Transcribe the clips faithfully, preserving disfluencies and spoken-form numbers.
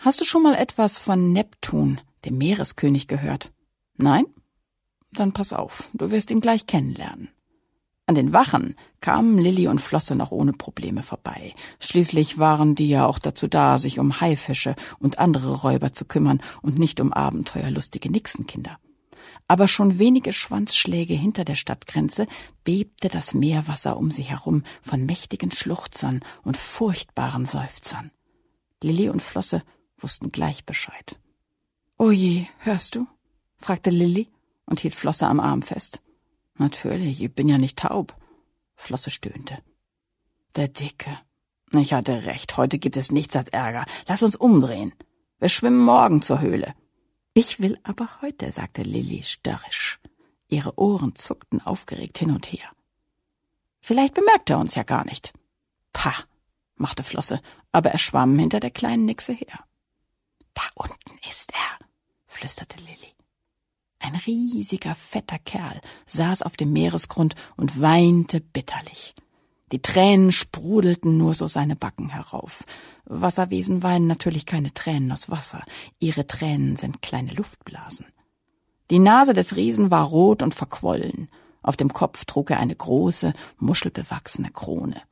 Hast du schon mal etwas von Neptun, dem Meereskönig, gehört? Nein? Dann pass auf, du wirst ihn gleich kennenlernen. An den Wachen kamen Lilli und Flosse noch ohne Probleme vorbei. Schließlich waren die ja auch dazu da, sich um Haifische und andere Räuber zu kümmern und nicht um abenteuerlustige Nixenkinder. Aber schon wenige Schwanzschläge hinter der Stadtgrenze bebte das Meerwasser um sie herum von mächtigen Schluchzern und furchtbaren Seufzern. Lilli und Flosse wussten gleich Bescheid. »Oh je, hörst du?« fragte Lilli und hielt Flosse am Arm fest. »Natürlich, ich bin ja nicht taub«, Flosse stöhnte. »Der Dicke. Ich hatte recht, heute gibt es nichts als Ärger. Lass uns umdrehen. Wir schwimmen morgen zur Höhle.« »Ich will aber heute«, sagte Lilli störrisch. Ihre Ohren zuckten aufgeregt hin und her. »Vielleicht bemerkt er uns ja gar nicht.« »Pah«, machte Flosse, aber er schwamm hinter der kleinen Nixe her. »Da unten ist er«, flüsterte Lilli. Ein riesiger, fetter Kerl saß auf dem Meeresgrund und weinte bitterlich. Die Tränen sprudelten nur so seine Backen herauf. Wasserwesen weinen natürlich keine Tränen aus Wasser. Ihre Tränen sind kleine Luftblasen. Die Nase des Riesen war rot und verquollen. Auf dem Kopf trug er eine große, muschelbewachsene Krone.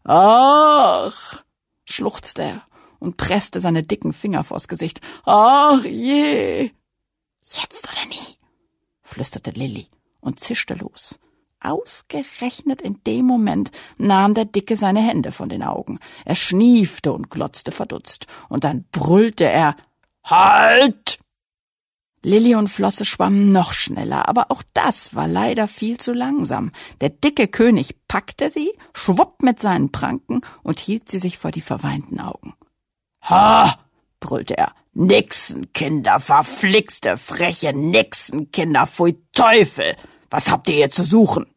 »Ach«, schluchzte er und presste seine dicken Finger vors Gesicht. »Ach je!« »Jetzt oder nie«, flüsterte Lilli und zischte los. Ausgerechnet in dem Moment nahm der Dicke seine Hände von den Augen. Er schniefte und glotzte verdutzt, und dann brüllte er, »Halt!« Lilli und Flosse schwammen noch schneller, aber auch das war leider viel zu langsam. Der dicke König packte sie, schwupp mit seinen Pranken und hielt sie sich vor die verweinten Augen. »Ha!«, brüllte er, »Nixenkinder, verflixte, freche Nixenkinder, pfui Teufel! Was habt ihr hier zu suchen?«